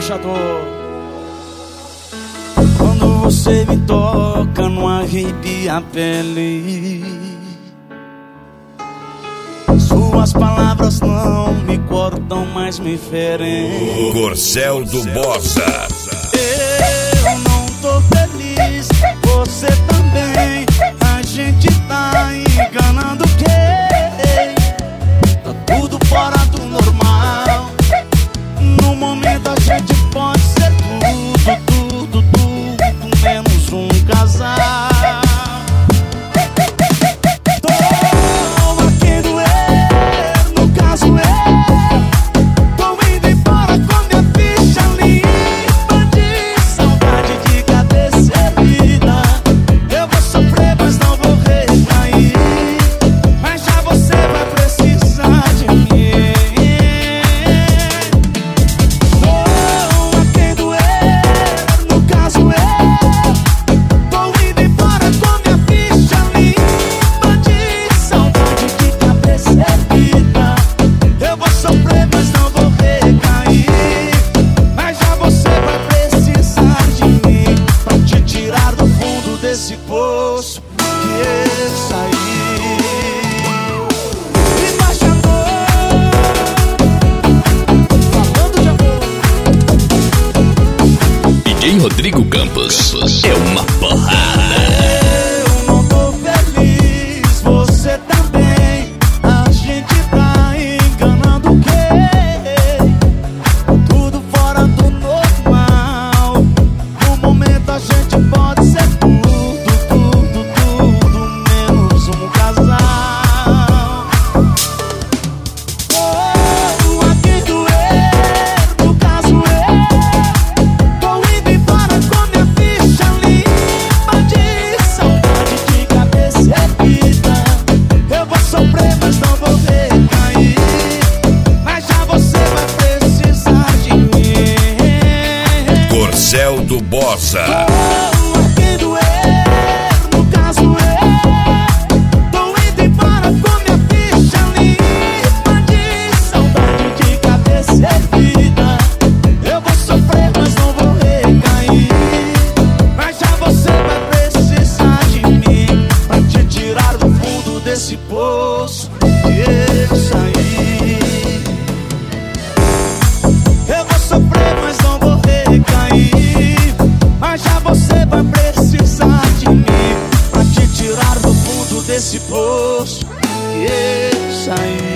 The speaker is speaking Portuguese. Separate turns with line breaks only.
embaixador. Quando você me toca, não arrepia a pele. Suas palavras não me cortam, mas me ferem.
Corcel do Bossa.
Eu não tô feliz, você também. A gente tá enganando quem? Tá tudo fora do normal. No momento a gente pode ser tudo menos um casal. Tô a quem doer, no caso tô indo embora com minha ficha limpa de saudade de cabeça erguida. Eu vou sofrer, mas não vou recair. Mas já você vai precisar de mim. Tô a quem doer, no caso tô indo embora com minha ficha limpa de saudade de cabeça erguida. Eu vou sofrer, mas não vou recair. Mas já você vai precisar de mim pra te tirar do fundo desse poço que eu saí. Embaixador, falando de amor.
DJ Rodrigo Campos é uma porrada.
Eu não tô feliz, você também. A gente tá enganando quem? Tudo fora do normal. No momento a gente pode ser tudo menos um casal. Oh, a quem doer, no caso tô indo embora com minha ficha limpa de saudade de cabeça erguida. Eu vou sofrer, mas não vou recair. Mas já você vai precisar de mim.
Corcel do Bossa.
Oh, a quem doer, no caso tô indo embora com minha ficha limpa de saudade de cabeça erguida. Eu vou sofrer, mas não vou recair. Mas já você vai precisar de mim pra te tirar do fundo desse poço que eu saí. Eu vou sofrer, mas não vou recair. Mas já você vai precisar de mim pra te tirar do fundo desse poço que eu saí.